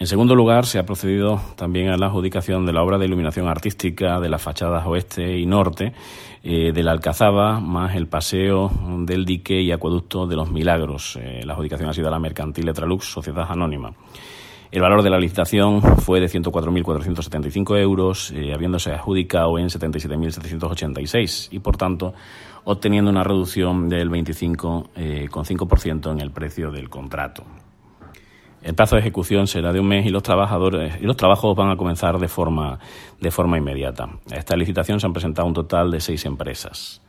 En segundo lugar, se ha procedido también a la adjudicación de la obra de iluminación artística de las fachadas oeste y norte de la Alcazaba, más el paseo del dique y acueducto de los Milagros. La adjudicación ha sido a la Mercantil Etralux, Sociedad Anónima. El valor de la licitación fue de 104.475 euros, habiéndose adjudicado en 77.786 y, por tanto, obteniendo una reducción del 25,5% en el precio del contrato. El plazo de ejecución será de un mes y los trabajos van a comenzar de forma inmediata. A esta licitación se han presentado un total de 6 empresas.